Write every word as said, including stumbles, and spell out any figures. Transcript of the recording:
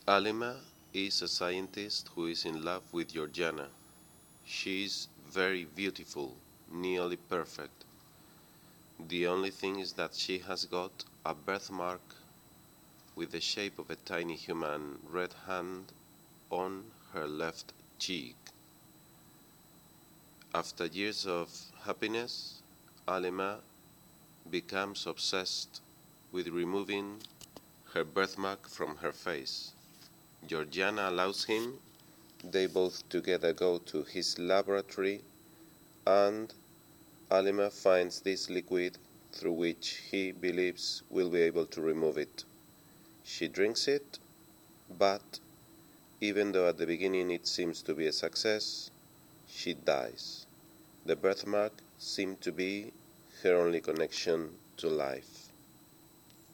Alima is a scientist who is in love with Georgiana. She is very beautiful, nearly perfect. The only thing is that she has got a birthmark with the shape of a tiny human red hand on her left cheek. After years of happiness, Alima becomes obsessed with removing her birthmark from her face. Georgiana allows him. They both together go to his laboratory, and Alima finds this liquid through which he believes will be able to remove it. She drinks it, but even though at the beginning it seems to be a success, she dies. The birthmark seemed to be her only connection to life.